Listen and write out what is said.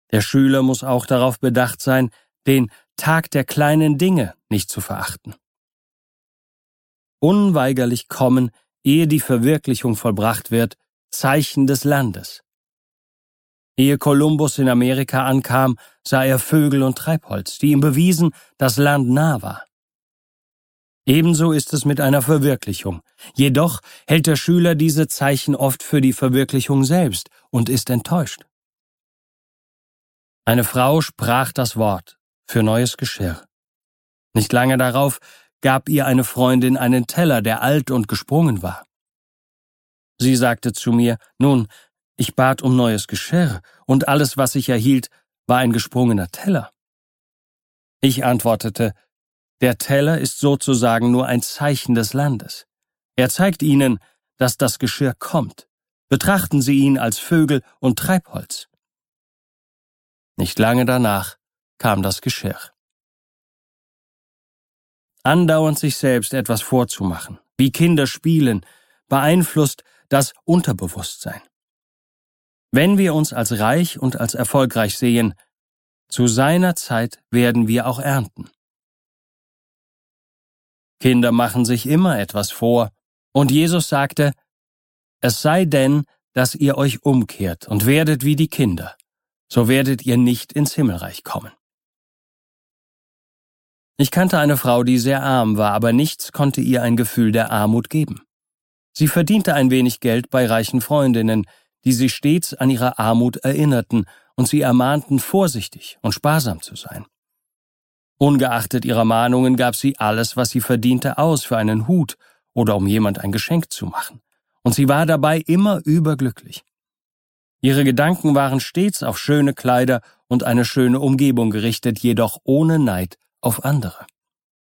Der Schüler muss auch darauf bedacht sein, den Tag der kleinen Dinge nicht zu verachten. Unweigerlich kommen, ehe die Verwirklichung vollbracht wird, Zeichen des Landes. Ehe Kolumbus in Amerika ankam, sah er Vögel und Treibholz, die ihm bewiesen, das Land nah war. Ebenso ist es mit einer Verwirklichung. Jedoch hält der Schüler diese Zeichen oft für die Verwirklichung selbst und ist enttäuscht. Eine Frau sprach das Wort für neues Geschirr. Nicht lange darauf gab ihr eine Freundin einen Teller, der alt und gesprungen war. Sie sagte zu mir, nun, ich bat um neues Geschirr, und alles, was ich erhielt, war ein gesprungener Teller. Ich antwortete, der Teller ist sozusagen nur ein Zeichen des Landes. Er zeigt Ihnen, dass das Geschirr kommt. Betrachten Sie ihn als Vögel und Treibholz. Nicht lange danach kam das Geschirr. Andauernd sich selbst etwas vorzumachen, wie Kinder spielen, beeinflusst das Unterbewusstsein. Wenn wir uns als reich und als erfolgreich sehen, zu seiner Zeit werden wir auch ernten. Kinder machen sich immer etwas vor, und Jesus sagte, es sei denn, dass ihr euch umkehrt und werdet wie die Kinder, so werdet ihr nicht ins Himmelreich kommen. Ich kannte eine Frau, die sehr arm war, aber nichts konnte ihr ein Gefühl der Armut geben. Sie verdiente ein wenig Geld bei reichen Freundinnen, die sie stets an ihre Armut erinnerten und sie ermahnten, vorsichtig und sparsam zu sein. Ungeachtet ihrer Mahnungen gab sie alles, was sie verdiente, aus für einen Hut oder um jemand ein Geschenk zu machen, und sie war dabei immer überglücklich. Ihre Gedanken waren stets auf schöne Kleider und eine schöne Umgebung gerichtet, jedoch ohne Neid auf andere.